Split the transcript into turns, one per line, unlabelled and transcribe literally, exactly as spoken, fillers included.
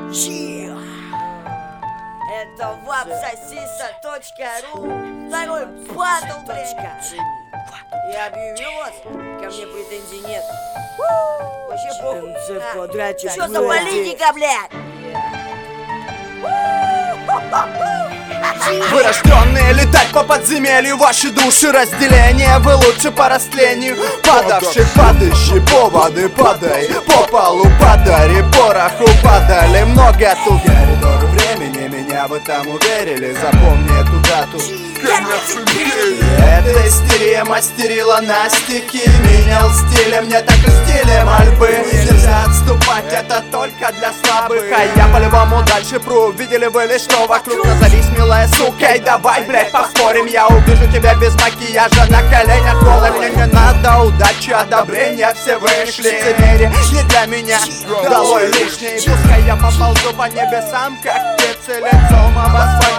Это вапсосиса точка ру. Второй батл, блядь. Я объявил вас, ко мне претензий нет. Вообще похуй. А, что за политика, блядь?
Вы рожденные летать по подземелью, ваши души разделения, вы лучше по растлению. Падавший, падающий, поводы падай, по полу падали, пороху падали. Много тут коридор времени, меня вы там уверили, запомни эту дату. Эта истерия мастерила на стихи, менял стилем, мне так и стилем мольбы. Нельзя отступать, это только для слабых, а я по-любому дальше пру. Видели вы лишь что вокруг, назовись милая сука, и давай, блядь, поспорим. Я увижу тебя без макияжа, на коленях голым. Мне не надо удачи, одобрения, все вышли. Лицемерие не для меня, долой лишнее. Пускай я поползу по небесам, как птицы лицом об асфальт.